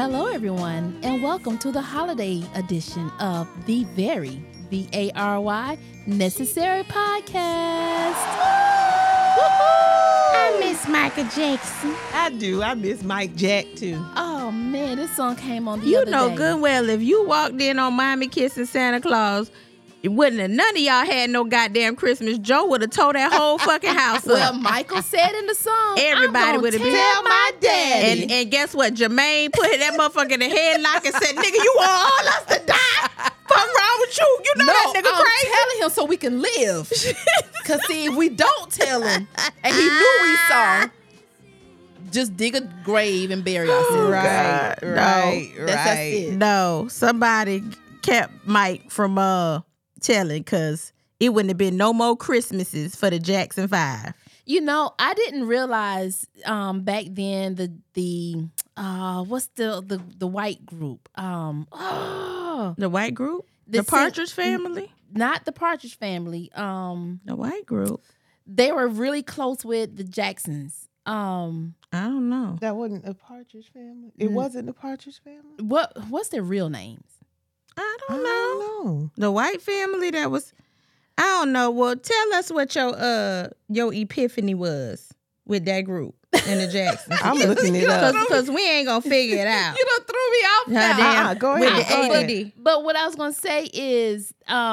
Hello, everyone, and welcome to the holiday edition of the Very VARY Necessary Podcast. I miss Michael Jackson. I do. I miss Mike Jack too. Oh man, this song came on the You other know day. good well if you walked in on Mommy kissing Santa Claus, it wouldn't have none of y'all had no goddamn Christmas. Joe would have tore that whole fucking house Well, up. Michael said in the song, Everybody would have been. tell my daddy. And guess what? Jermaine put that motherfucker in the headlock and said, "Nigga, you want all us to die? Fuck wrong with you? You know that nigga I'm crazy." telling him so we can live. Cause see, if we don't tell him, and he knew we saw, just dig a grave and bury ourselves. Right, That's it. No, somebody kept Mike from telling, because it wouldn't have been no more Christmases for the Jackson 5. You know, I didn't realize back then the what's the white group? The white group? The The Partridge Family? Not the Partridge Family. The white group? They were really close with the Jacksons. I don't know. That wasn't a Partridge Family. It wasn't the Partridge Family. What's their real names? I I don't know. don't know. The white family that was, I don't know. Well, tell us what your epiphany was with that group and the Jacksons. I'm looking it up. Because we ain't going to figure it out. You done threw me off now. Goddamn. Go With ahead. the Go ahead. ADD. But what I was gonna say is,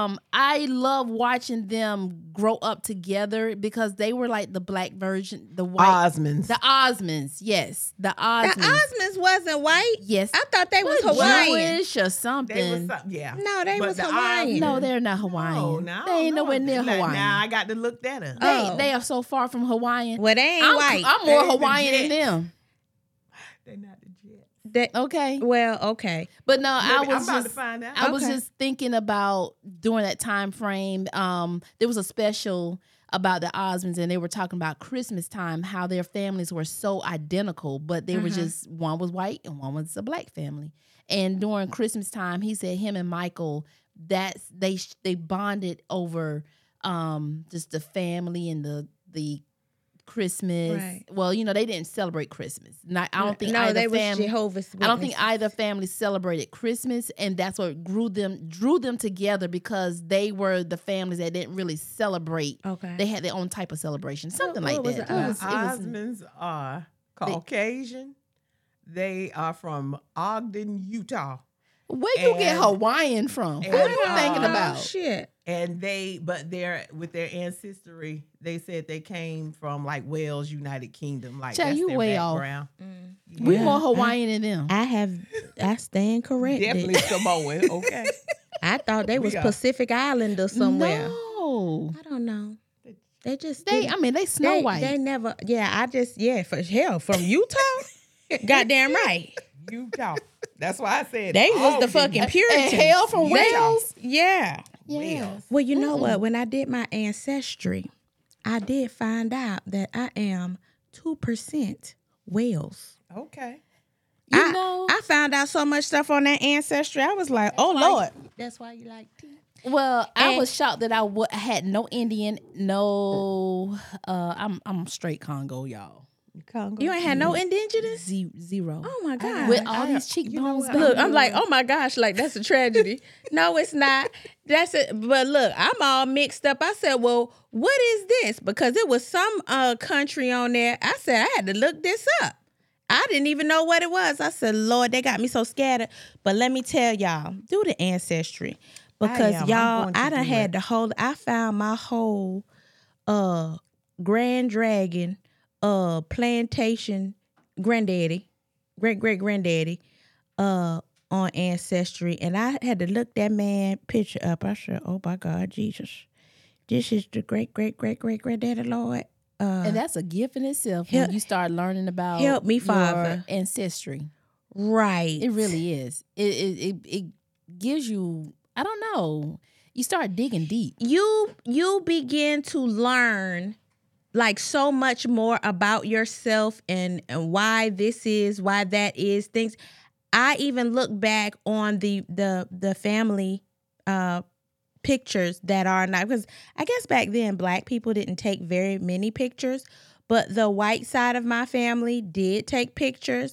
I love watching them grow up together because they were like the black version, the white, Osmonds. the Osmonds. Yes, the The Osmonds. Osmonds wasn't white. Yes, I thought they was What, Hawaiian. Jewish or something. They was yeah. No, they But was the Hawaiian. No, they're not Hawaiian. No, they ain't nowhere near Hawaiian. Now I got to look that up. Oh. They are so far from Hawaiian. Well, they ain't white. I'm more They the Hawaiian than Jets. them. They're not the Jets. That- Okay, well, okay. but no, I Maybe- I'm was about just to find out. I was Okay. just thinking about during that time frame. There was a special about the Osmonds, and they were talking about Christmas time, how their families were so identical, but they were just one was white and one was a black family. And during Christmas time, he said him and Michael, that's they bonded over just the family and the Christmas. Right. Well, you know, they didn't celebrate Christmas. I don't think no, either they was family. Jehovah's Witnesses. I don't think either family celebrated Christmas, and that's what drew them together because they were the families that didn't really celebrate. Okay. They had their own type of celebration, something like what was that. it? It was- The Osmonds are Caucasian. They are from Ogden, Utah. where you get and- Hawaiian from? What and, are you thinking oh, about? Shit. And they're with their ancestry, they said they came from like Wales, United Kingdom. Like Child, that's you their way off. background. We Yeah, more Hawaiian than them. I stand corrected. Definitely Samoan. Okay. I thought they was are. Pacific Islander somewhere. No, I don't know. They just they. didn't- I mean, they Snow they, White. They never. For hell from Utah. Goddamn right. Utah. That's why I said They was the Ogden. fucking Puritans. and hail from They- Wales. Yeah. Yeah. Well, you know what? When I did my ancestry, I did find out that I am 2% Wales. Okay. You know. I found out so much stuff on that ancestry. I was like, oh Lord. That's why you like tea. Well, I And- was shocked that I had no Indian, no. I'm straight Congo, y'all. Congo. You ain't had no indigenous? Zero. Oh my God. With all these cheekbones. what? baby. Look, I'm like, oh my gosh, like that's a tragedy. No, it's not. That's it. But look, I'm all mixed up. I said, well, what is this? Because it was some country on there. I said, I had to look this up. I didn't even know what it was. I said, Lord, they got me so scattered. But let me tell y'all, do the ancestry. Because I'm y'all, going to I done do had it. the whole, I found my whole Grand Dragon plantation granddaddy, great granddaddy, on Ancestry, and I had to look that man picture up. I said, "Oh my God, Jesus, this is the great granddaddy, Lord." And that's a gift in itself Help- when you start learning about help me, your Father. ancestry. Right. It really is. It gives you. I don't know. You start digging deep. You begin to learn like so much more about yourself and why this is, why that is, things. I even look back on the family pictures that are not, because I guess back then Black people didn't take very many pictures, but the white side of my family did take pictures.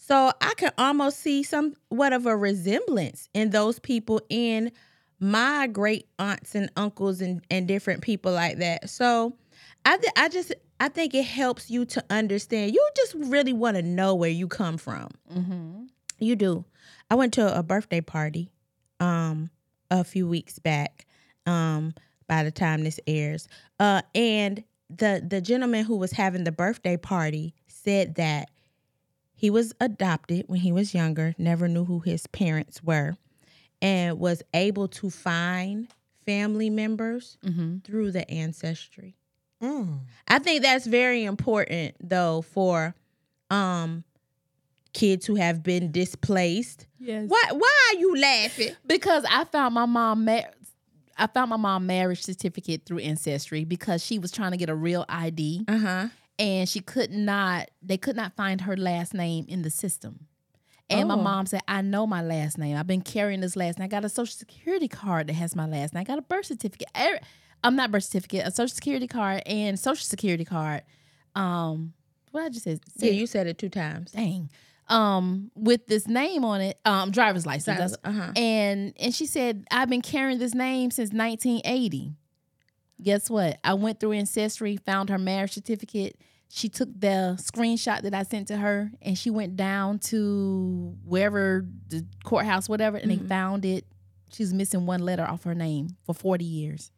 So I can almost see somewhat of a resemblance in those people in my great aunts and uncles and different people like that. So I think it helps you to understand. You just really want to know where you come from. Mm-hmm. You do. I went to a birthday party a few weeks back by the time this airs. And the gentleman who was having the birthday party said that he was adopted when he was younger, never knew who his parents were, and was able to find family members through the ancestry. I think that's very important, though, for kids who have been displaced. Yes. Why are you laughing? Because I found my mom marriage certificate through Ancestry because she was trying to get a real ID. And they could not find her last name in the system. And my mom said, I know my last name. I've been carrying this last name. I got a Social Security card that has my last name. I got a birth certificate. I'm not birth certificate, a Social Security card and Social Security card. What I just said? Yeah, you said it 2 times. Dang. With this name on it, driver's license. And she said, I've been carrying this name since 1980. Guess what? I went through Ancestry, found her marriage certificate. She took the screenshot that I sent to her, and she went down to wherever, the courthouse, whatever, and they found it. She's missing 1 letter off her name for 40 years.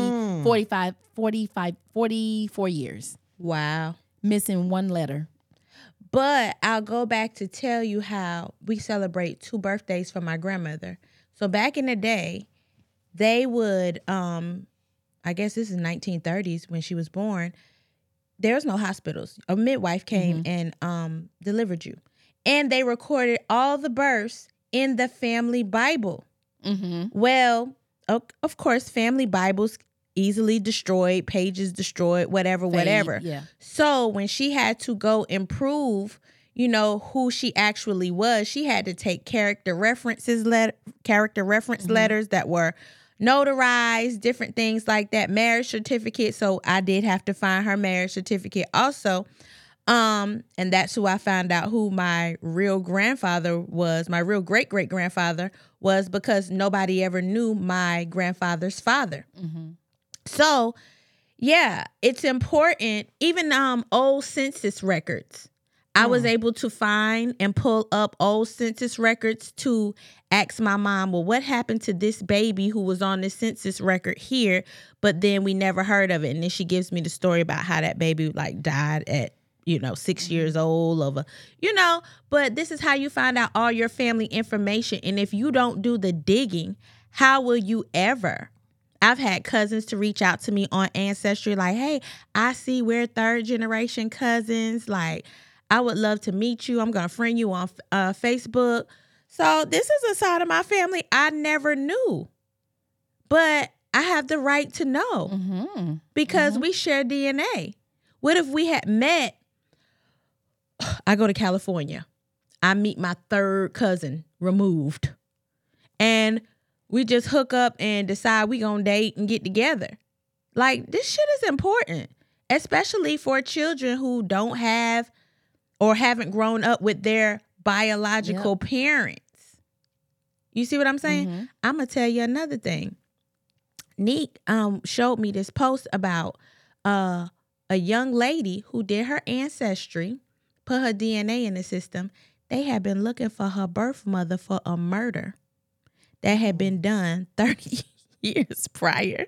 44 years. Wow. Missing 1 letter. But I'll go back to tell you how we celebrate 2 birthdays for my grandmother. So back in the day, they would, I guess this is 1930s when she was born, there was no hospitals. A midwife came and delivered you. And they recorded all the births in the family Bible. Well, of course, family Bibles easily destroyed, pages destroyed, whatever. Yeah. So when she had to go and prove, who she actually was, she had to take character reference letters that were notarized, different things like that, marriage certificate. So I did have to find her marriage certificate also. And that's who I found out who my real grandfather was, my real great-great-grandfather was, because nobody ever knew my grandfather's father. So, yeah, it's important. Even old census records. I was able to find and pull up old census records to ask my mom, well, what happened to this baby who was on the census record here, but then we never heard of it. And then she gives me the story about how that baby died at 6 years old but this is how you find out all your family information. And if you don't do the digging, how will you ever? I've had cousins to reach out to me on Ancestry like, hey, I see we're 3rd generation cousins. Like, I would love to meet you. I'm going to friend you on Facebook. So this is a side of my family I never knew. But I have the right to know because we share DNA. What if we had met? I go to California. I meet my 3rd cousin removed. And we just hook up and decide we gonna date and get together. Like, this shit is important, especially for children who don't have or haven't grown up with their biological parents. You see what I'm saying? I'm gonna tell you another thing. Neek showed me this post about a young lady who did her Ancestry, put her DNA in the system. They had been looking for her birth mother for a murder that had been done 30 years prior.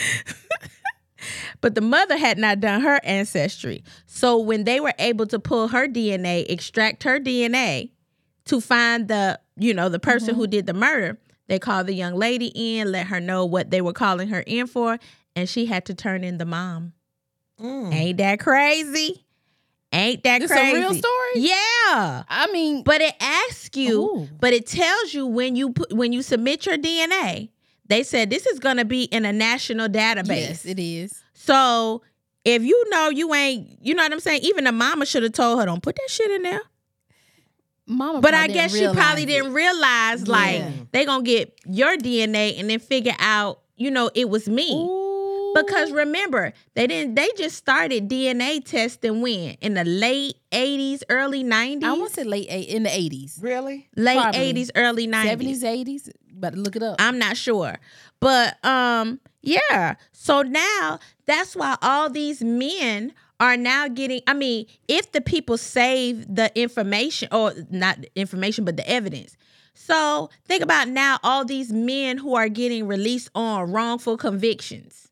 But the mother had not done her Ancestry. So when they were able to pull her DNA, extract her DNA to find the person who did the murder, they called the young lady in, let her know what they were calling her in for, and she had to turn in the mom. Ain't that crazy? Ain't that crazy? It's a real story? Yeah. I mean, but it asks you, but it tells you when you submit your DNA, they said this is going to be in a national database. Yes, it is. So if you ain't, you know what I'm saying? Even the mama should have told her, don't put that shit in there. Mama, but I guess she probably didn't realize, Yeah. they going to get your DNA and then figure out, it was me. Ooh. Because remember, they just started DNA testing when? In the late 80s, early 90s? I want to say in the 80s. Really? Late Probably. 80s, early 90s. 70s, 80s. But look it up. I'm not sure. But yeah. So now that's why all these men are now getting, I mean, if the people save the information, or not information, but the evidence. So think about now all these men who are getting released on wrongful convictions.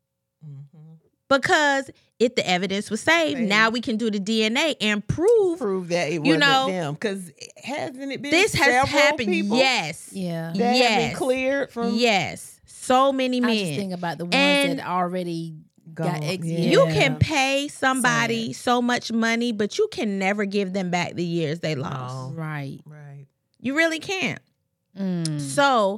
Because if the evidence was saved, now we can do the DNA and prove that it wasn't them. Because hasn't it been this has happened? People Yes. Yeah. that have been cleared from? Yes. So many men. I just think about the ones And that already got You can pay somebody so much money, but you can never give them back the years they lost. No. Right. Right. You really can't. So,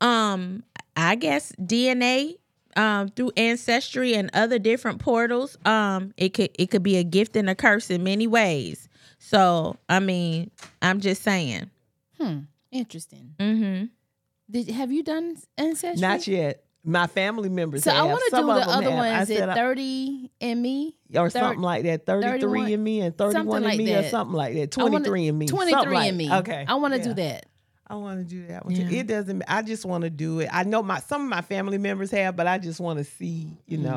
I guess DNA through Ancestry and other different portals, it could be a gift and a curse in many ways. So, I mean, I'm just saying. Interesting. Mm-hmm. Have you done Ancestry? Not yet. My family members So have. I want to do Some of the them other have. one. I Is it said, 30 and Me? or something like that. 33 and Me and 31 and Me or something like that. 23 and Me. 23 and Me. Okay. I want to do that. I want to do that one too. It doesn't. I just want to do it. I know some of my family members have, but I just want to see,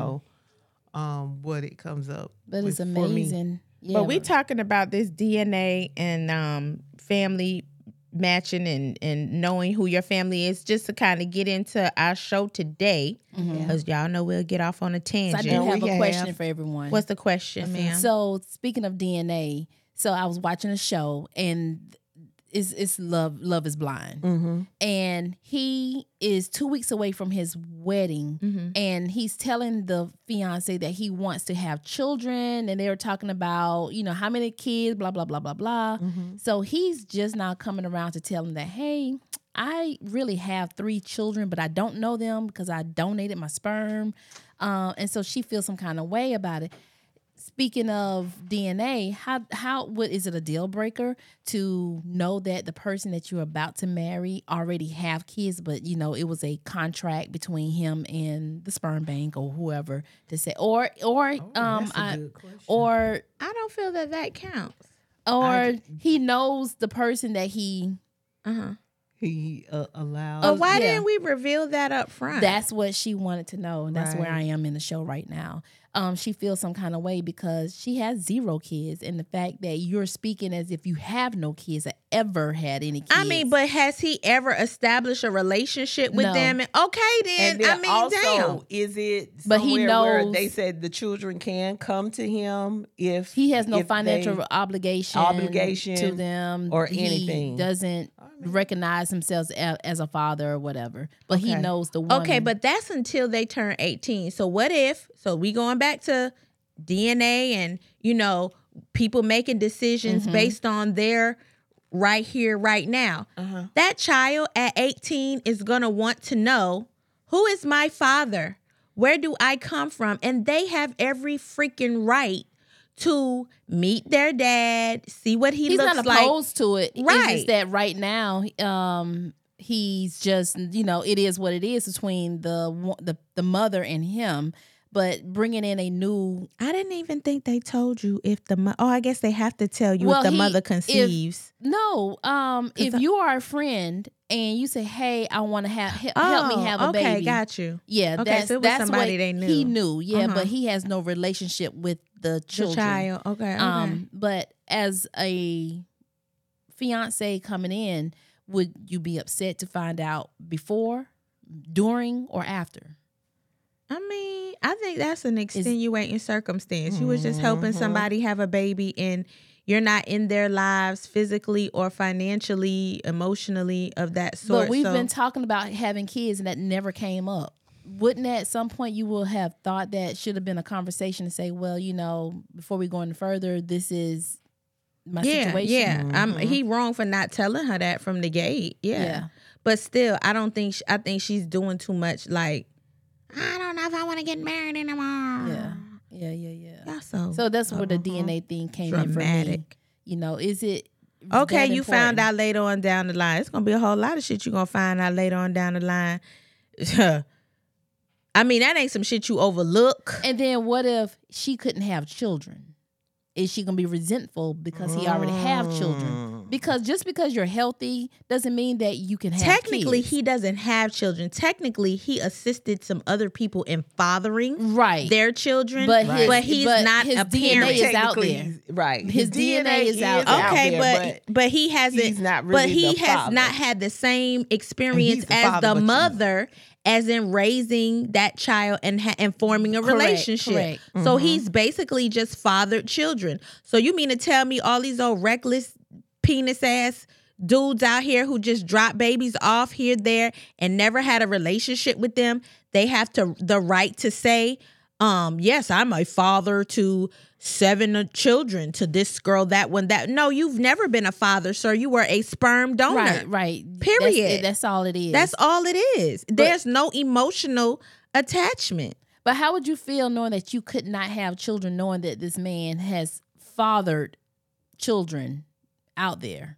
what it comes up. But it's with for me. amazing. Yeah. But we talking about this DNA and family matching and knowing who your family is, just to kind of get into our show today, because y'all know we'll get off on a So I tangent. do have a question for everyone. What's the question, ma'am? So speaking of DNA, so I was watching a show and it's Love is Blind. And he is 2 weeks away from his wedding and he's telling the fiance that he wants to have children, and they were talking about, how many kids, blah, blah, blah, blah, blah. So he's just now coming around to tell him that, hey, I really have 3 children, but I don't know them because I donated my sperm. And so she feels some kind of way about it. Speaking of DNA, what is it a deal breaker to know that the person that you're about to marry already have kids, but it was a contract between him and the sperm bank or whoever to say, or That's a good question. or I don't feel that counts. or he knows the person that he. He allowed. But why didn't we reveal that up front? That's what she wanted to know, and that's where Right. I am in the show right now. She feels some kind of way because she has 0 kids, and the fact that you're speaking as if you have no kids or ever had any kids. I mean, but has he ever established a relationship with No. them? Okay, then. And then I mean, also, damn. is it But he somewhere where knows- they said the children can come to him if he has no if financial they- obligation to them or He anything. doesn't recognize himself as a father or whatever, but he Okay. knows the woman. Okay, but that's until they turn 18. So what if, so we going back to DNA and, people making decisions based on their right here, right now. That child at 18 is going to want to know, who is my father? Where do I come from? And they have every freaking right to meet their dad, see what he he's looks not like. opposed to it. It's Right. just that right now, he's just, it is what it is between the mother and him. But bringing in a new, I didn't even think they told you if I guess they have to tell you if the mother conceives. if you are a friend and you say, hey, I want to help me have a baby. Okay, got you. Yeah, Okay, so it was that's somebody what they knew. he knew. Yeah, Uh-huh. but he has no relationship with the children. The child. Okay. But as a fiance coming in, would you be upset to find out before, during, or after? I mean, I think that's an extenuating circumstance. You was just helping somebody have a baby and you're not in their lives physically or financially, emotionally of that sort. But we've been talking about having kids and that never came up. Wouldn't at some point you will have thought that should have been a conversation to say, well, before we go any further, this is my situation. Yeah. He wrong for not telling her that from the gate. Yeah. But still, I think she's doing too much. Like, I don't know if I want to get married anymore. Yeah. That's So that's where the DNA thing came in for me. Dramatic. Is it Okay, that you found important? out later on down the line. It's gonna be a whole lot of shit you're gonna find out later on down the line. I mean, that ain't some shit you overlook. And then what if she couldn't have children? Is she gonna be resentful because he already have children? Because just because you're healthy doesn't mean that you can have Technically, kids. he doesn't have children. Technically, he assisted some other people in fathering Right. their children, But he's but not his a DNA parent. is out Technically, there. right? His DNA is out there. Okay, there, but he hasn't. he's not but really he the has father. not had the same experience the as father, the but you- mother, as in raising that child and forming a Correct, relationship. correct. So he's basically just fathered children. So you mean to tell me all these old reckless penis ass dudes out here who just drop babies off here, there, and never had a relationship with them, they have the right to say, yes, I'm a father to 7 children, to this girl, that one, that. No, you've never been a father, sir. You were a sperm donor. Right. Period. That's all it is. That's all it is. There's no emotional attachment. But how would you feel knowing that you could not have children, knowing that this man has fathered children out there?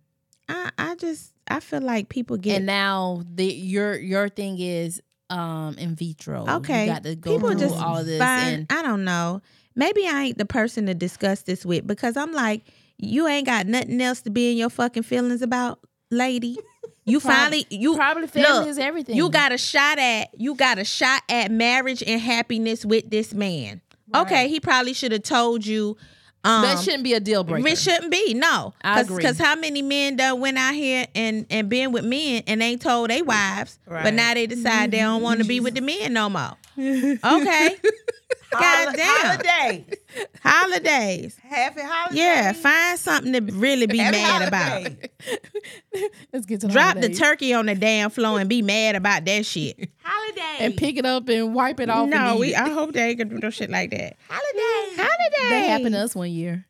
I feel like people get. And now your thing is in vitro. Okay, You got to go people through just all of this. find, And I don't know. Maybe I ain't the person to discuss this with, because I'm like, you ain't got nothing else to be in your fucking feelings about, lady. You finally probably family look, is everything. You got a shot at marriage and happiness with this man. Right. Okay, he probably should have told you. That shouldn't be a deal breaker. It shouldn't be, no. I agree. Because how many men done went out here and been with men and ain't told their wives, but Right. now they decide they don't want to be with the men no more. Okay. Goddamn. Holidays. Happy holidays. Yeah, find something to really be Happy mad holidays. about. Let's get to the Drop the holidays. turkey on the damn floor and be mad about that shit. Holidays. And pick it up and wipe it off. No, and eat it. I hope they ain't gonna do no shit like that. Holidays. That happened to us one year.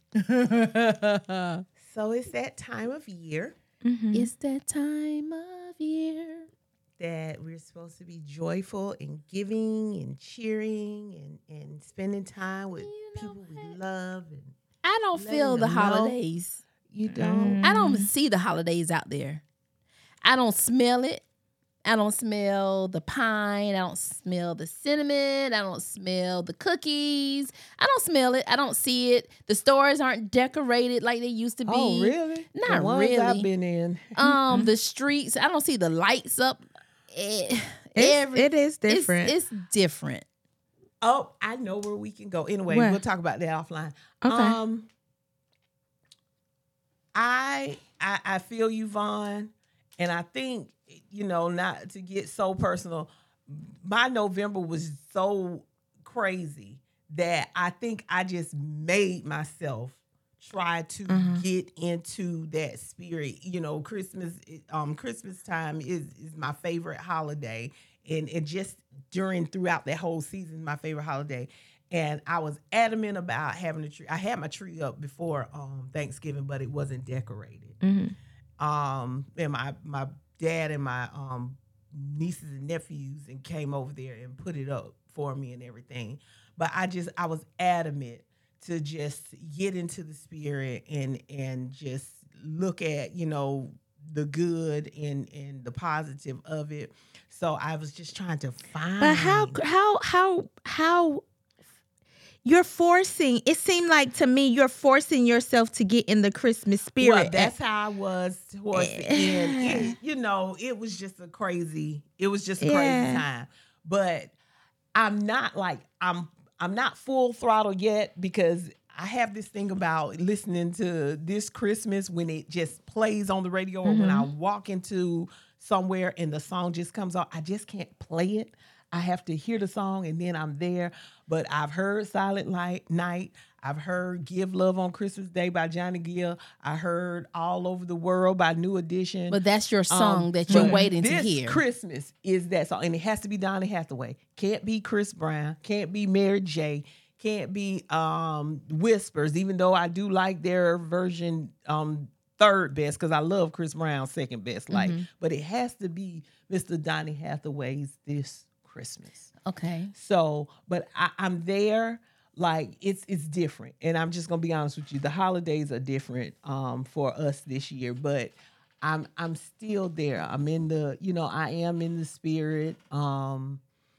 So it's that time of year It's that time of year. that we're supposed to be joyful and giving and cheering and spending time with people we love. And I don't Letting feel the them know. holidays. you don't. I don't see the holidays out there. I don't smell it. I don't smell the pine. I don't smell the cinnamon. I don't smell the cookies. I don't smell it. I don't see it. The stores aren't decorated like they used to be. Oh, really? Not the ones really. I've been in. The streets, I don't see the lights up. It is different. It's different. Oh, I know where we can go. Anyway, Where? we'll talk about that offline. Okay. I feel you, Vaughn, and I think, not to get so personal, my November was so crazy that I think I just made myself try to get into that spirit. Christmas time is my favorite holiday, and it just throughout that whole season, my favorite holiday. And I was adamant about having a tree. I had my tree up before Thanksgiving, but it wasn't decorated. And my dad and my nieces and nephews and came over there and put it up for me and everything. But I was adamant to just get into the spirit and just look at, the good and the positive of it. So I was just trying to find. But how you're forcing, it seemed like to me you're forcing yourself to get in the Christmas spirit. Well, that's how I was towards the end. It was just a crazy time. But I'm not full throttle yet, because I have this thing about listening to This Christmas when it just plays on the radio, or when I walk into somewhere and the song just comes on. I just can't play it. I have to hear the song and then I'm there. But I've heard Silent Night. I've heard Give Love on Christmas Day by Johnny Gill. I heard All Over the World by New Edition. But that's your song that you're but waiting to this hear. Christmas is that song. And it has to be Donny Hathaway. Can't be Chris Brown. Can't be Mary J. Can't be Whispers, even though I do like their version third best, because I love Chris Brown's second best. But it has to be Mr. Donny Hathaway's This Christmas. Okay. So, but I'm there. Like it's different, and I'm just gonna be honest with you. The holidays are different for us this year, but I'm still there. I'm in the, I am in the spirit,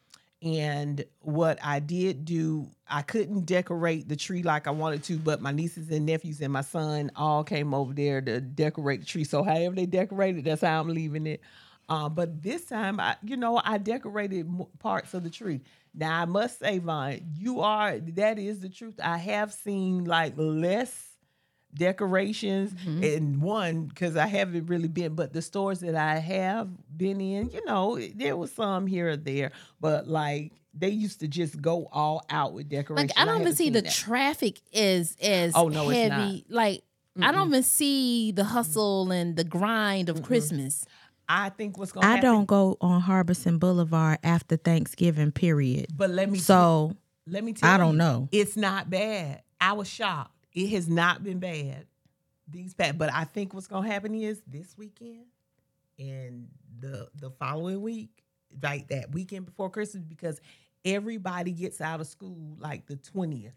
And what I did do, I couldn't decorate the tree like I wanted to, but my nieces and nephews and my son all came over there to decorate the tree. So however they decorated, that's how I'm leaving it. But this time, I decorated parts of the tree. Now, I must say, Vaughn, that is the truth. I have seen like less decorations, and one, because I haven't really been, but the stores that I have been in, there was some here or there, but like they used to just go all out with decorations. Like I don't even see the traffic is as no, it's heavy. Like I don't even see the hustle and the grind of Christmas. I think what's going to happen. I don't go on Harbison Boulevard after Thanksgiving, period. But let me tell you, I don't know. It's not bad. I was shocked. It has not been bad. But I think what's going to happen is this weekend and the following week, like that weekend before Christmas, because everybody gets out of school like the 20th.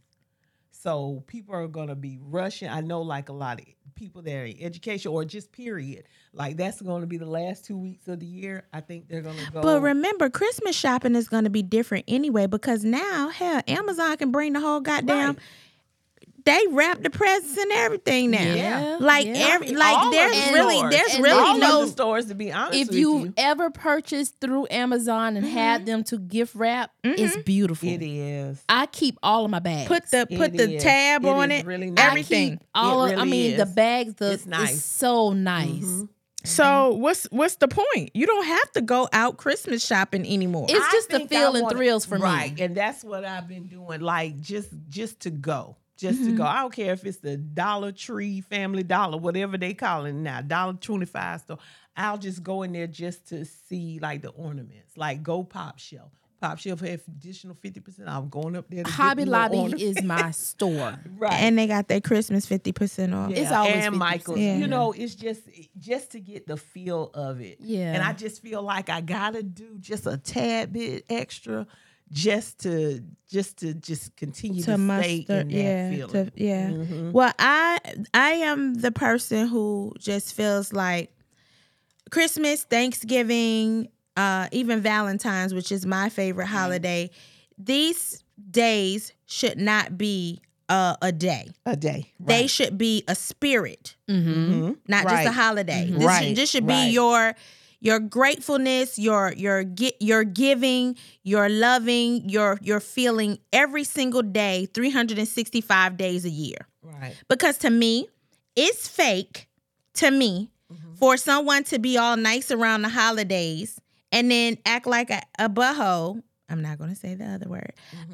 So people are going to be rushing. I know like a lot of people that are in education or just period. Like that's going to be the last 2 weeks of the year. I think they're going to go. But remember, Christmas shopping is going to be different anyway, because now, hell, Amazon can bring the whole goddamn... Right. They wrap the presents and everything now. Yeah. Like yeah. there's really no no stores, to be honest If with you've you. ever purchased through Amazon and had them to gift wrap, it's beautiful. It is. I keep all of my bags. put the tab on is it. really nice. Everything. I keep all It of. I really mean, is. the bags. It's nice. It's so nice. So what's the point? You don't have to go out Christmas shopping anymore. It's just the think feel I and wanna- thrills for right, me. and that's what I've been doing. Like just to go. Just to go. I don't care if it's the Dollar Tree, Family Dollar, whatever they call it now, $1.25 store. I'll just go in there just to see like the ornaments. Like go Pop Shelf. Pop Shelf have additional 50%. I'm going up there to Hobby get more Lobby ornaments. is my store. Right. And they got their Christmas 50% off. It's always and 50%. Michael's. Yeah. It's just to get the feel of it. Yeah. And I just feel like I gotta do just a tad bit extra just to continue to stay in that feeling. Well, I am the person who just feels like Christmas, Thanksgiving, even Valentine's, which is my favorite holiday. These days should not be a day. A day. They Right. should be a spirit, Mm-hmm. not just Right. a holiday. Right. This should Right. be your gratefulness, your giving, your loving, your feeling every single day, 365 days a year. Right. Because to me, it's fake to me for someone to be all nice around the holidays and then act like a butthole. I'm not going to say the other word.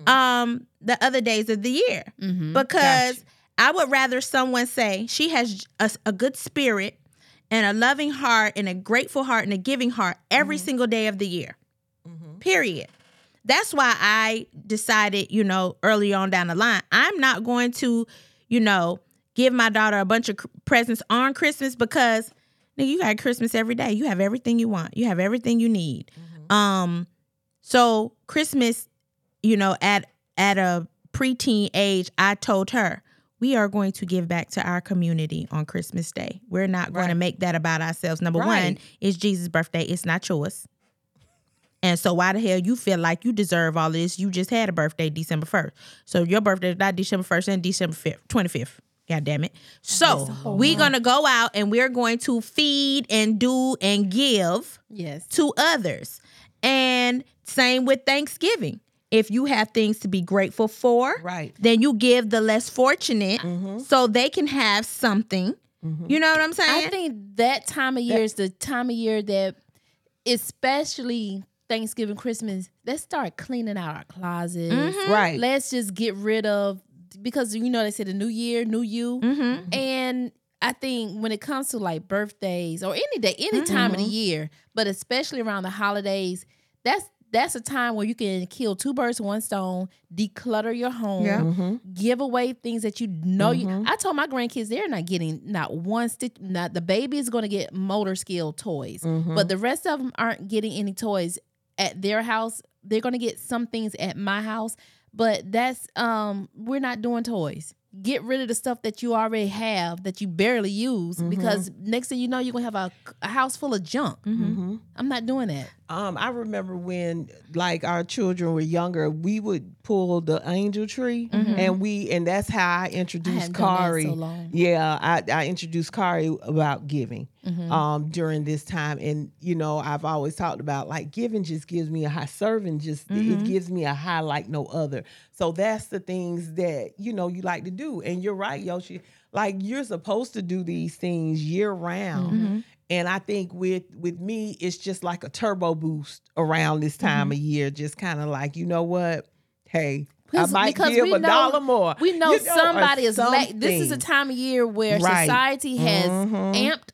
The other days of the year. Because Gotcha. I would rather someone say she has a good spirit and a loving heart and a grateful heart and a giving heart every single day of the year. Period. That's why I decided, early on down the line, I'm not going to, give my daughter a bunch of presents on Christmas because nigga, you got Christmas every day. You have everything you want. You have everything you need. So Christmas, at a preteen age, I told her, we are going to give back to our community on Christmas Day. We're not going to make that about ourselves. Number one, it's Jesus' birthday. It's not yours. And so why the hell you feel like you deserve all this? You just had a birthday December 1st. So your birthday is not December 1st and December 25th. God damn it. So we're going to go out and we're going to feed and do and give to others. And same with Thanksgiving. If you have things to be grateful for, then you give the less fortunate so they can have something. You know what I'm saying? I think that time of year is the time of year that, especially Thanksgiving, Christmas, let's start cleaning out our closets. Right. Let's just get rid of, because they say the new year, new you. And I think when it comes to like birthdays or any day, any time of the year, but especially around the holidays, that's a time where you can kill two birds with one stone, declutter your home, give away things that you know I told my grandkids they're not getting not one stitch. Not the baby is going to get motor skill toys, but the rest of them aren't getting any toys at their house. They're going to get some things at my house, but that's we're not doing toys. Get rid of the stuff that you already have that you barely use, because next thing you know, you're going to have a house full of junk. I'm not doing that. I remember when like our children were younger, we would pull the angel tree and that's how I introduced hadn't done that Kari. so long. Yeah, I introduced Kari about giving during this time. And I've always talked about like giving just gives me a high, serving just it gives me a high like no other. So that's the things that you like to do. And you're right, Yoshi. Like you're supposed to do these things year round. And I think with me, it's just like a turbo boost around this time of year. Just kind of like, you know what? Hey, I might give $1 more. We know somebody is something. This is a time of year where Right. society has amped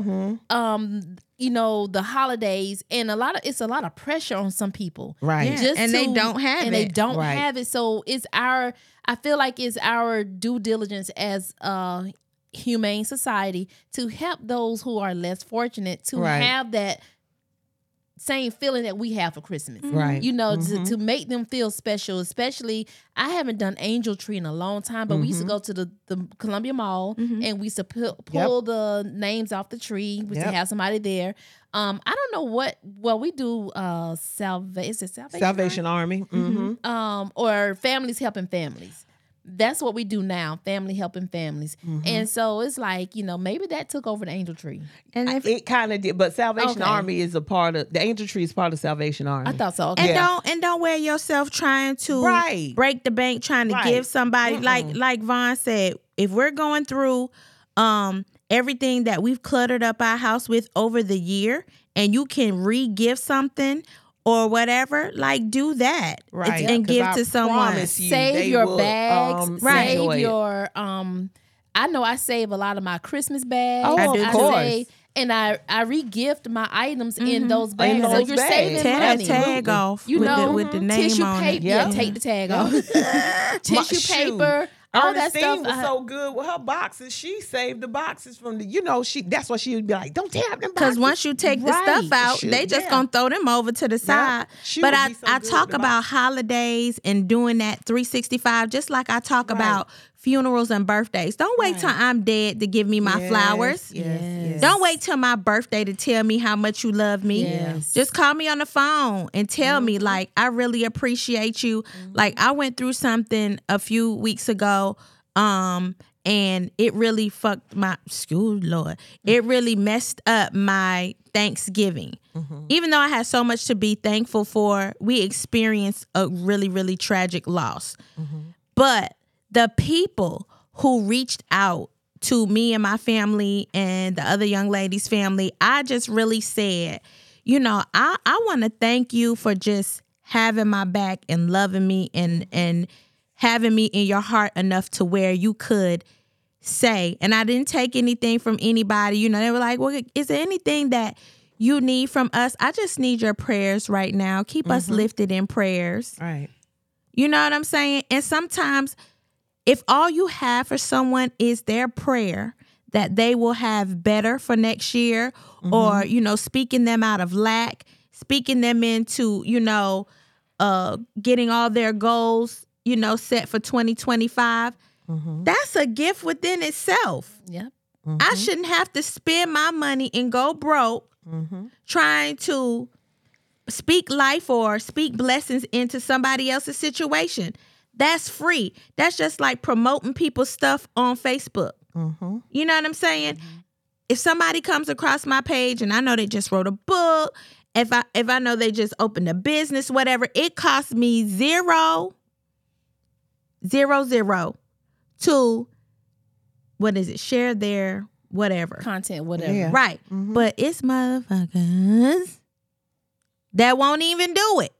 up the holidays, and it's a lot of pressure on some people. Right. Yeah. And they don't have and it. they don't Right. have it. So I feel like it's our due diligence as humane society to help those who are less fortunate to Right. have that same feeling that we have for Christmas. Right. To make them feel special. Especially, I haven't done angel tree in a long time, but we used to go to the Columbia Mall and we used to pull the names off the tree. We used to have somebody there. I don't know what. Well, we do Salvation Army. or families helping families. That's what we do now, family helping families. And so it's like, maybe that took over the angel tree. And if It kind of did, but Salvation Okay. Army is a part of the angel tree is part of Salvation Army. I thought so. Okay. And don't wear yourself trying to Right. break the bank, trying to Right. give somebody like Vaughn said. If we're going through everything that we've cluttered up our house with over the year, and you can re-gift something or whatever, like do that, Right. and 'Cause give I to someone. promise you, Save they your will, bags. enjoy Save it. your I know I save a lot of my Christmas bags. Oh, of course. And I re-gift my items in those bags. In So those you're bags. saving Tag, money. tag off You know, with the name tissue on paper. it. Yeah, take the tag off. Tissue Shoot. paper. All that Ernestine stuff. was so good with her boxes. She saved the boxes from that's what she would be like, don't tear up them boxes. Because once you take the Right. stuff out, Shoot, they just yeah. gonna throw them over to the side. She But would I be so good talk with the about boxes. holidays and doing that 365, just like I talk about funerals and birthdays. Don't wait till I'm dead to give me my flowers. Yes. Don't wait till my birthday to tell me how much you love me. Yes. Just call me on the phone and tell me, like, I really appreciate you. Like, I went through something a few weeks ago, and it really fucked it really messed up my Thanksgiving. Even though I had so much to be thankful for, we experienced a really, really tragic loss. But the people who reached out to me and my family and the other young lady's family, I just really said, I want to thank you for just having my back and loving me and having me in your heart enough to where you could say, and I didn't take anything from anybody. They were like, well, is there anything that you need from us? I just need your prayers right now. Keep us lifted in prayers. Right. You know what I'm saying? And sometimes if all you have for someone is their prayer that they will have better for next year, or, speaking them out of lack, speaking them into, getting all their goals, set for 2025, that's a gift within itself. Yep. I shouldn't have to spend my money and go broke trying to speak life or speak blessings into somebody else's situation. That's free. That's just like promoting people's stuff on Facebook. You know what I'm saying? If somebody comes across my page and I know they just wrote a book, if I know they just opened a business, whatever, it costs me zero to, share their whatever. Content, whatever. Yeah. Right. But it's motherfuckers that won't even do it.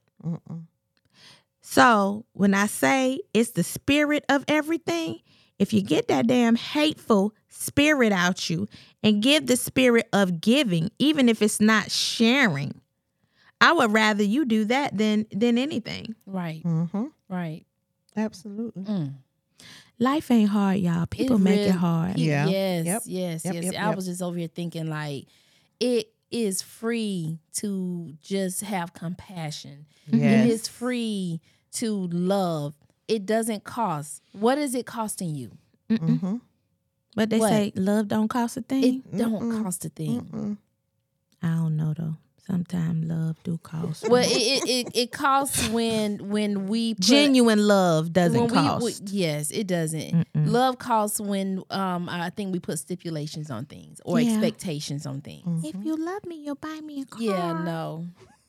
So when I say it's the spirit of everything, if you get that damn hateful spirit out you and give the spirit of giving, even if it's not sharing, I would rather you do that than anything. Right. Right. Absolutely. Life ain't hard, y'all. People make it hard. Yeah. Yes. Yep. Yes. Yep, yes. yep, I yep. was just over here thinking like it is free to just have compassion. Yes. It is free to love. It doesn't cost. What is it costing you? But they What? say love don't cost a thing. It don't cost a thing. I don't know though. Sometimes love do cost. Well, it costs when we put, Genuine love doesn't when cost. yes, it doesn't. Love costs when I think we put stipulations on things or Yeah. expectations on things. If you love me, you'll buy me a car. Yeah, no.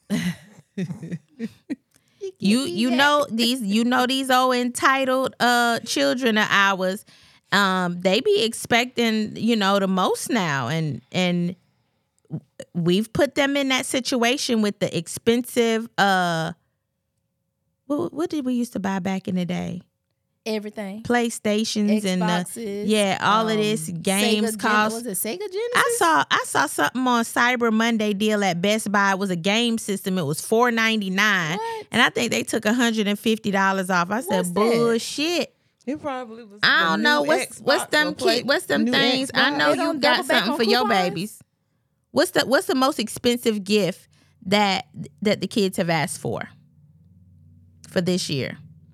You know these old entitled children of ours. They be expecting the most now, and we've put them in that situation with the expensive. What did we used to buy back in the day? Everything. PlayStations and all of this games cost. Was it Sega Genesis? I saw something on Cyber Monday deal at Best Buy. It was a game system. It was $4.99, and I think they took $150 off. I said, What's that? bullshit. It probably was. I the don't know new what's them Xbox or what's them new things. I Xbox. know They you don't got double back something on for your coupons? babies. What's the most expensive gift that the kids have asked for this year?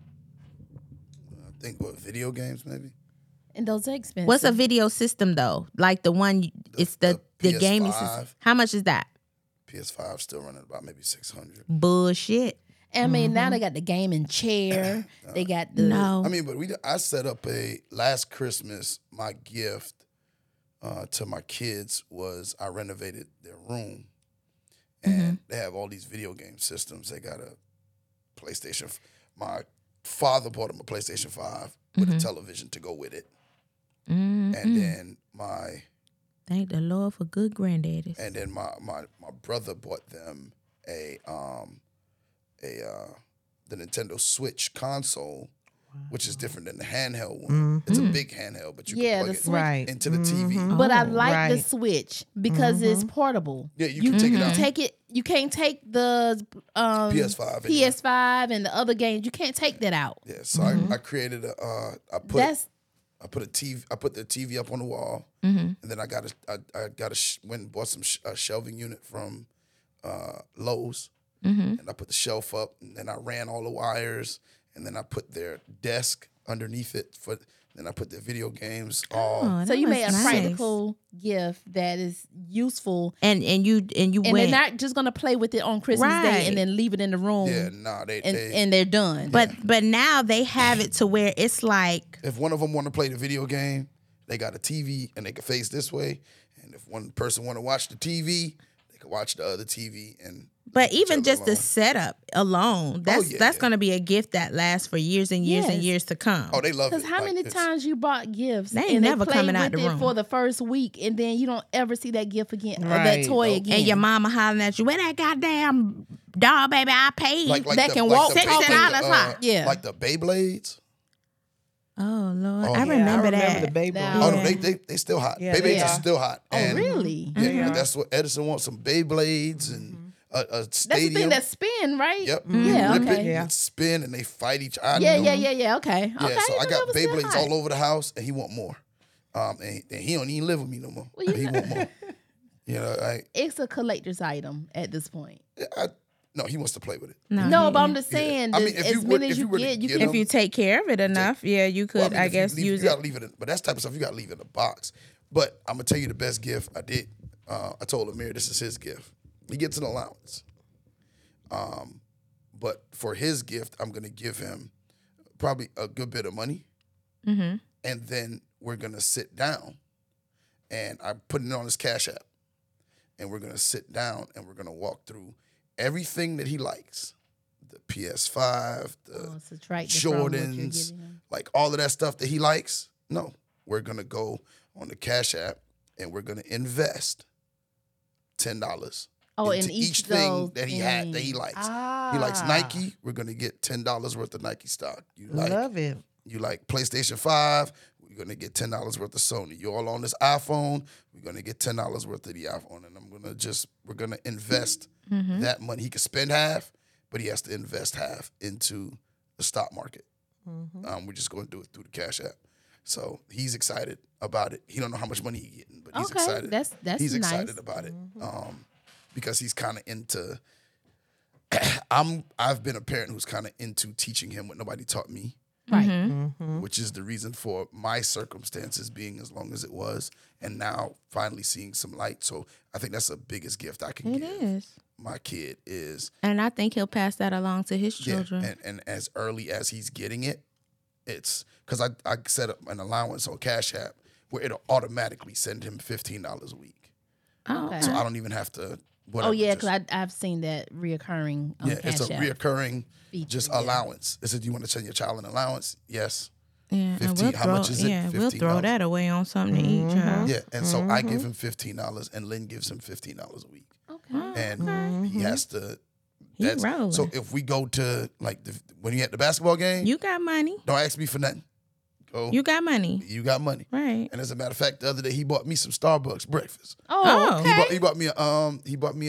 I think video games maybe. And those are expensive. What's a video system though? Like the one it's the gaming system. PS5. How much is that? PS5 still running about maybe 600. Bullshit. I mean, now they got the gaming chair. They got the No. I mean, but I set up last Christmas. My gift to my kids was I renovated their room, and they have all these video game systems. They got a PlayStation. My father bought them a PlayStation 5 with a television to go with it, and then Thank the Lord for good granddaddies. and then my brother bought them the Nintendo Switch console, which is different than the handheld one. It's a big handheld, but you Yeah, can the plug it Switch. Right. into the TV. But I Oh, like the right. Switch because it's portable. Yeah, you can take it You out. take it. You can't take the PS5 anyway. PS5 and the other games. You can't take that out. Yeah, so I created I put a TV. I put the TV up on the wall, and then I went and bought some shelving unit from Lowe's, and I put the shelf up, and then I ran all the wires, and then I put their desk underneath it then I put their video games all. Oh, So you made a nice. practical gift that is useful, and you and they're went. not just gonna play with it on Christmas Day Right. and then leave it in the room. Yeah, nah, they and they're done. But now they have it to where it's like if one of them want to play the video game, they got a TV and they can face this way, and if one person want to watch the TV, they can watch the other TV and. But leave each even other just the alone. setup alone, that's yeah, that's yeah. going to be a gift that lasts for years and years and Yes. years to come. Oh, they love it. Because how Like, many it's- times you bought gifts They ain't and never they play coming out with the it room. for the first week, and then you don't ever see that gift again, or that Right. toy Nope. again. And your mama hollering at you, where that goddamn doll baby I paid? Like that can walk the $60 high. Yeah. Like the Beyblades. Oh Lord, Oh, I yeah, remember that. the baby. Now- Oh no, Yeah. they still hot. Yeah, Beyblades they are are. still hot. Oh, And really? Yeah, They are. that's what Edison wants. Some Beyblades and a That's the stadium. thing that spin, right? Yep. Yeah, Rip okay. it Yeah. and spin and they fight each other. Yeah. Okay. Yeah, Okay. so I so got that was still Beyblades hot. all over the house, and he want more. And he don't even live with me no more. Well, you he know- want more. You know, It's a collector's item at this point. no, he wants to play with it. No, but I'm just saying, I mean, that if you as were- many if as you you were to get, you get can. If you take care of it enough, yeah, you could, Well, I mean, I if you guess, leave- use you it. gotta leave it. But that's type of stuff you gotta leave in a box. But I'm gonna tell you the best gift I did. I told Amir this is his gift. He gets an allowance. But for his gift, I'm gonna give him probably a good bit of money, and then we're gonna sit down, and I'm putting it on his Cash App, and we're gonna sit down and we're gonna walk through everything that he likes, the PS5, the Subtract it from what you're Jordans, giving him. like all of that stuff that he likes. No, we're gonna go on the Cash App and we're gonna invest $10 Oh, into in each each of thing those that he had that he things. likes. He likes Nike. We're gonna get $10 worth of Nike stock. You like Love it. you like PlayStation 5. We're gonna get $10 worth of Sony. You all on this iPhone. We're gonna get $10 worth of the iPhone, and we're gonna invest that money. He can spend half, but he has to invest half into the stock market. We're just going to do it through the Cash App. So he's excited about it. He don't know how much money he's getting, but he's Okay, excited. that's he's nice. excited about it because he's kind of into. I've been a parent who's kind of into teaching him what nobody taught me. Right. Mm-hmm. which is the reason for my circumstances being as long as it was, and now finally seeing some light. So I think that's the biggest gift I can It give is. my kid is, And I think he'll pass that along to his yeah, children. and as early as he's getting it, it's because I set up an allowance on Cash App where it'll automatically send him $15 a week. Oh, Okay. So I don't even have to. Whatever, Oh yeah, just- because I've seen that reoccurring. On yeah, it's a Cash App. reoccurring feature, just yeah. allowance. It said, you want to send your child an allowance? Yes. yeah. and 15, how much is it? Yeah, we'll throw $15. that away on something to eat, child. Yeah, and so I give him $15, and Lynn gives him $15 a week, Okay. and he has to. He That's, rolling. so if we go to like when you at the basketball game, You got money. don't ask me for nothing. Go, You got money. you got money. Right. And as a matter of fact, the other day he bought me some Starbucks breakfast. Oh, Oh. okay. He bought me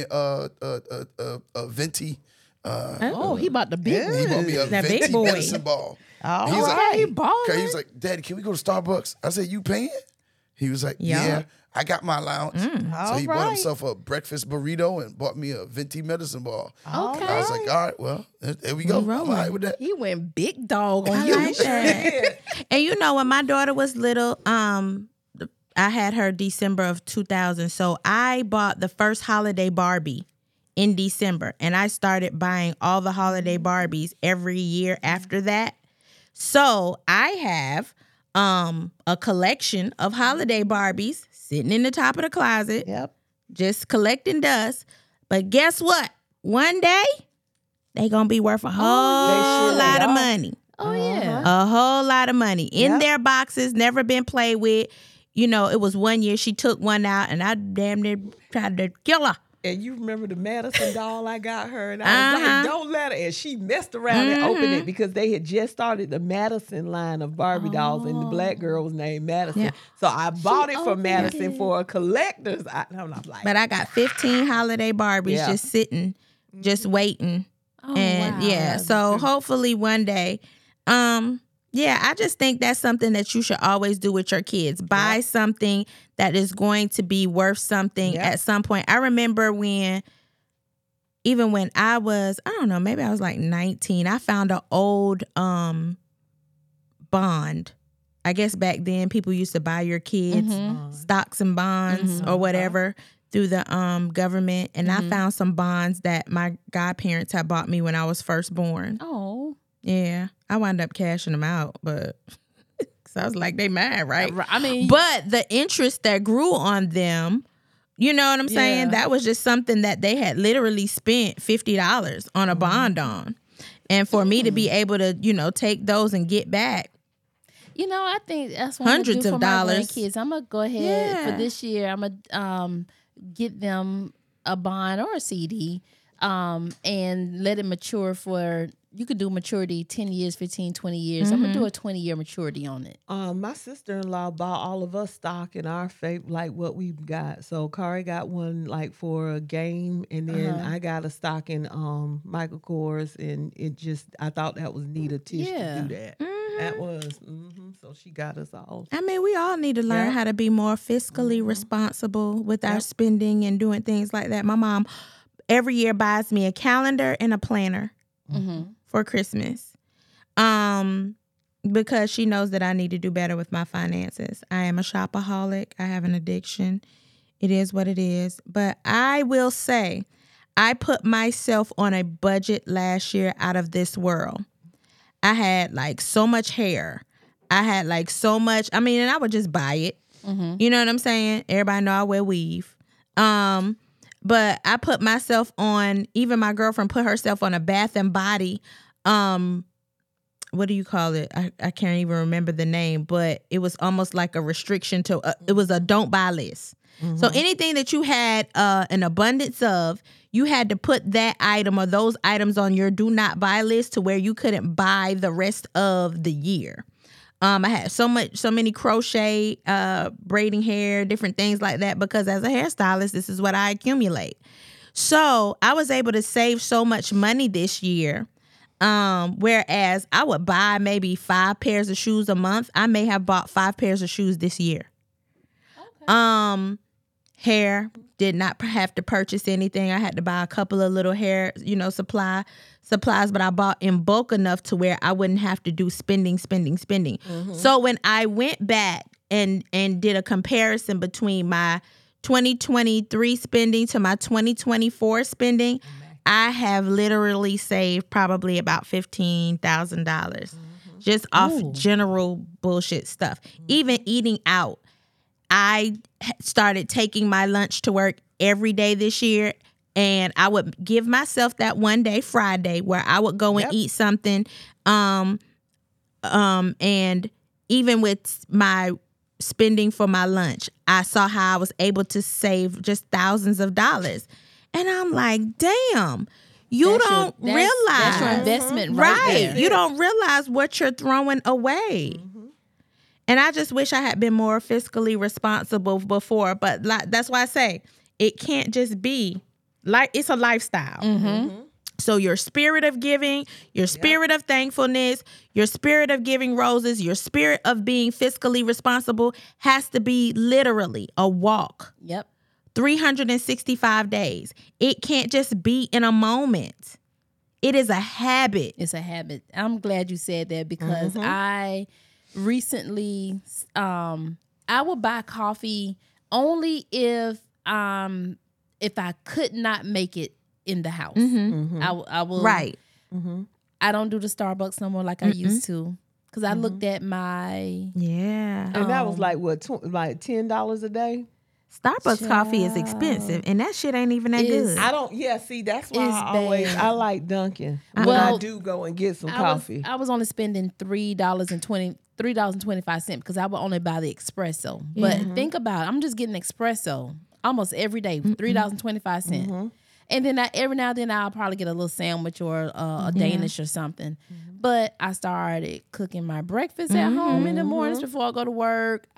a venti. Oh, he bought the big one. He bought me a That big venti boy. medicine ball. All He's like, right. He balling. Okay, he was like, Daddy, can we go to Starbucks? I said, you paying? He was like, Yeah. yeah, I got my allowance. So he bought Alright. himself a breakfast burrito and bought me a venti medicine ball. Okay. I was like, all right, well, there we go. I'm all right with that. He went big dog on I you. like that. And you know, when my daughter was little, I had her December of 2000. So I bought the first holiday Barbie in December. And I started buying all the holiday Barbies every year after that. So I have a collection of holiday Barbies sitting in the top of the closet, Yep. just collecting dust. But guess what? One day, they going to be worth a whole sure lot of are. money. Oh yeah. A whole lot of money in Yep. their boxes, never been played with. You know, it was one year she took one out and I damn near tried to kill her. And you remember the Madison doll I got her, and I was Uh-huh. like, "Don't let her." And she messed around and opened it because they had just started the Madison line of Barbie dolls, and the black girl was named Madison. Yeah. So I bought it for opened Madison it. for a collector's. I'm not like, But I got 15 holiday Barbies Yeah. just sitting, just waiting. Oh, And wow. yeah, so hopefully one day, yeah, I just think that's something that you should always do with your kids. Buy something that is going to be worth something Yep. at some point. I remember even when I was, I don't know, maybe I was like 19, I found an old bond. I guess back then people used to buy your kids stocks and bonds or whatever through the government. And I found some bonds that my godparents had bought me when I was first born. Oh. Yeah. I wound up cashing them out, but so I was like, they mad, right? I mean, But the interest that grew on them, you know what I'm saying? Yeah. That was just something that they had literally spent $50 on a bond on. And for me to be able to, you know, take those and get back. you know, I think that's what Hundreds I'm of gonna do for my dollars. grandkids. I'm gonna go ahead Yeah. for this year. I'm gonna get them a bond or a CD, and let it mature for. You could do maturity 10 years, 15, 20 years. I'm gonna do a 20-year maturity on it. my sister-in-law bought all of us stock in our like what we've got. So Kari got one like for a game, and then I got a stock in Michael Kors, and I thought that was neat of Tish Yeah. to do that. That was so she got us all. I mean, we all need to learn Yeah. how to be more fiscally responsible with our spending and doing things like that. My mom every year buys me a calendar and a planner for Christmas. Because she knows that I need to do better with my finances. I am a shopaholic. I have an addiction. It is what it is. But I will say, I put myself on a budget last year out of this world. I had like so much hair. I had like so much, and I would just buy it. You know what I'm saying? Everybody know I wear weave. But I put myself on, even my girlfriend put herself on a Bath and Body, what do you call it? I can't even remember the name, but it was almost like a restriction to, it was a don't buy list. So anything that you had an abundance of, you had to put that item or those items on your do not buy list to where you couldn't buy the rest of the year. I had so many crochet, braiding hair, different things like that, because as a hairstylist, this is what I accumulate. So I was able to save so much money this year. Whereas I would buy maybe 5 pairs of shoes a month. I may have bought 5 pairs of shoes this year. hair. Did not have to purchase anything. I had to buy a couple of little hair, supplies, but I bought in bulk enough to where I wouldn't have to do spending. So when I went back and did a comparison between my 2023 spending to my 2024 spending, I have literally saved probably about $15,000 just off general bullshit stuff. Even eating out. I started taking my lunch to work every day this year, and I would give myself that one day, Friday, where I would go and eat something. And even with my spending for my lunch, I saw how I was able to save just thousands of dollars. And I'm like, damn, you don't realize. That's your investment right there. You don't realize what you're throwing away. And I just wish I had been more fiscally responsible before. But that's why I say it can't just be like it's a lifestyle. So your spirit of giving, your spirit of thankfulness, your spirit of giving roses, your spirit of being fiscally responsible has to be literally a walk. 365 days. It can't just be in a moment. It is a habit. It's a habit. I'm glad you said that because I recently I would buy coffee only if I could not make it in the house. I will. Right. I don't do the Starbucks no more like I used to because I looked at my Yeah. And that was like what, like $10 a day? Starbucks coffee is expensive, and that shit ain't even that good. I don't. Yeah, see, that's why It's bad. I like Dunkin' when I do go and get some coffee. I was only spending $3.25 because I would only buy the espresso. But think about it, I'm just getting espresso almost every day, $3.25. And then every now and then I'll probably get a little sandwich or a Danish or something. But I started cooking my breakfast at home in the mornings before I go to work.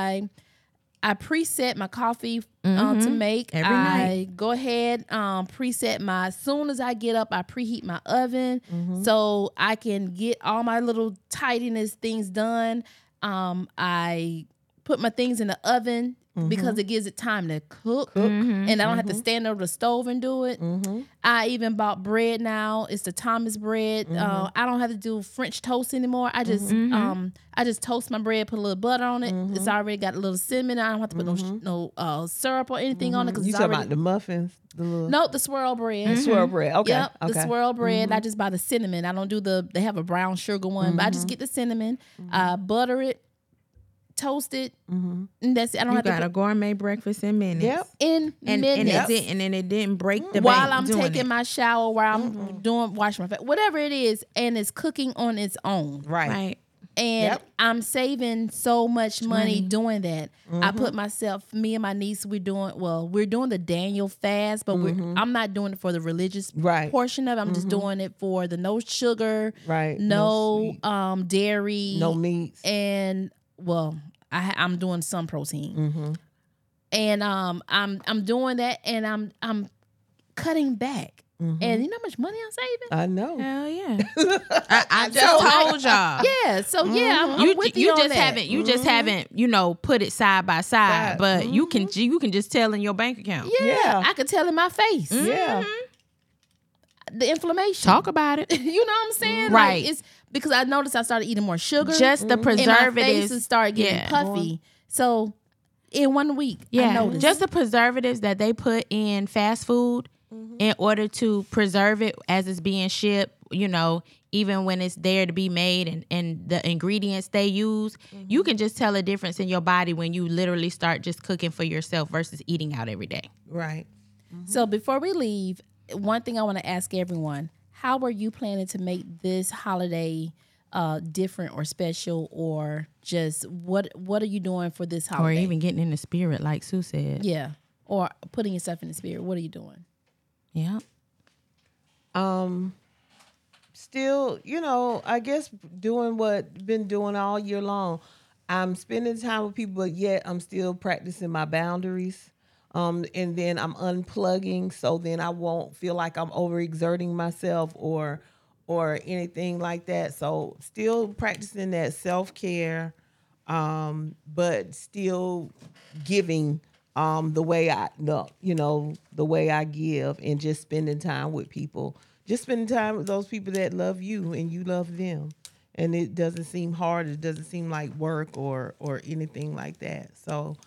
I preset my coffee to make. Every night. Go ahead, preset as soon as I get up, I preheat my oven so I can get all my little tidiness things done. I put my things in the oven because it gives it time to cook. And I don't have to stand over the stove and do it. I even bought bread now. It's the Thomas bread. I don't have to do French toast anymore. I just toast my bread, put a little butter on it. It's already got a little cinnamon. I don't have to put no syrup or anything on it. You talking about the muffins? No, the swirl bread. Swirl bread. Okay. Yep, the swirl bread. I just buy the cinnamon. I don't do they have a brown sugar one, but I just get the cinnamon, butter it, toast it, and that's it. I don't You have got to a gourmet breakfast in minutes. Yep. in And minutes. and then it didn't break the while bank I'm doing taking it. my shower, while I'm washing my face, whatever it is, and it's cooking on its own. Right. And I'm saving so much money doing that. I put me and my niece, we're doing the Daniel fast, but I'm not doing it for the religious portion of it. I'm just doing it for the no sugar, no dairy, no meats, and I'm doing some protein. And I'm doing that, and I'm cutting back. And you know how much money I'm saving? I know. Hell yeah. I just told y'all. Yeah. So I'm with you on just that. haven't just haven't put it side by side, but you can just tell in your bank account. Yeah. I could tell in my face. Yeah. The inflammation. Talk about it. You know what I'm saying? Right. Like, it's because I noticed I started eating more sugar. Just the and my preservatives face started getting puffy. So in 1 week, I noticed. Just the preservatives that they put in fast food in order to preserve it as it's being shipped, even when it's there to be made and the ingredients they use, you can just tell a difference in your body when you literally start just cooking for yourself versus eating out every day. Right. So before we leave, one thing I want to ask everyone, how are you planning to make this holiday different or special, or just what are you doing for this holiday? Or even getting in the spirit, like Sue said. Yeah. Or putting yourself in the spirit. What are you doing? Yeah. Still, I guess doing what been doing all year long. I'm spending time with people, but yet I'm still practicing my boundaries. And then I'm unplugging, so then I won't feel like I'm overexerting myself or anything like that. So still practicing that self-care, but still giving the way the way I give, and just spending time with people, just spending time with those people that love you and you love them. And it doesn't seem hard. It doesn't seem like work or anything like that. So,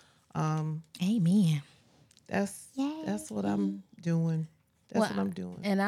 amen. That's what I'm doing. That's what I'm doing. And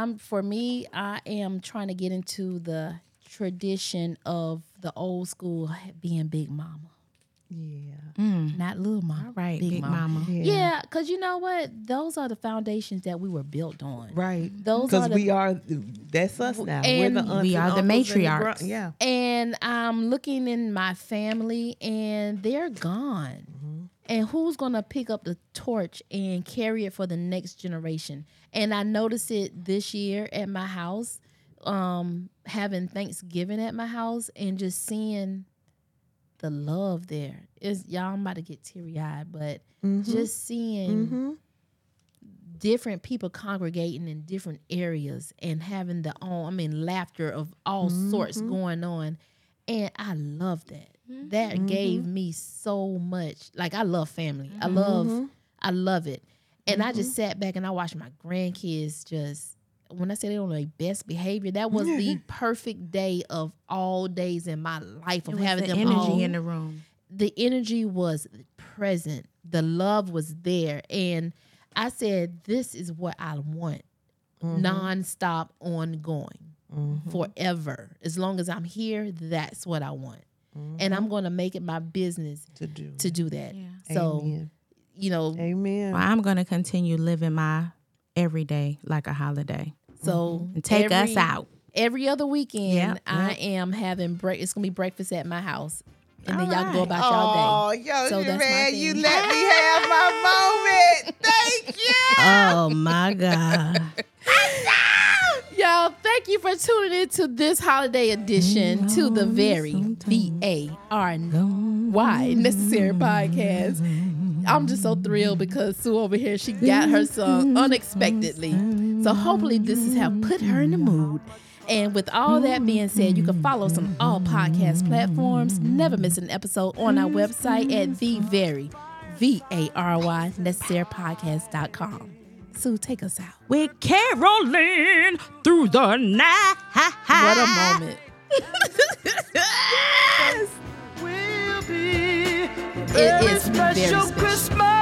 I am trying to get into the tradition of the old school being big mama. Yeah. Not little mama. All right, big mama. Yeah, because you know what? Those are the foundations that we were built on. Right. Those are that's us now. And we're the aunts we are the uncles and matriarchs. yeah. And I'm looking in my family, and they're gone. And who's going to pick up the torch and carry it for the next generation? And I noticed it this year at my house, having Thanksgiving at my house and just seeing the love there. Y'all, I'm about to get teary-eyed, but just seeing different people congregating in different areas and having laughter of all sorts going on. And I love that. That gave me so much. Like, I love family. I love it. And I just sat back and I watched my grandkids just, when I say they on their best behavior, that was the perfect day of all days in my life of having them energy in the room. The energy was present. The love was there. And I said, this is what I want. Nonstop, ongoing, forever. As long as I'm here, that's what I want. And I'm going to make it my business to do that. Yeah. So, Amen. Amen. Well, I'm going to continue living my everyday like a holiday. So and take us out. Every other weekend, I am having it's going to be breakfast at my house. And then y'all can go about y'all day. Oh, so that's man, my you thing. let me have my moment. Thank you. Oh, my God. Y'all, thank you for tuning in to this holiday edition to the very VARY Necessary Podcast. I'm just so thrilled because Sue over here, she got her song unexpectedly. So hopefully this has helped put her in the mood. And with all that being said, you can follow us on all podcast platforms. Never miss an episode on our website at VARY Necessarypodcast.com. Sue, take us out. We're caroling through the night. What a moment. Will be It is very special. Christmas.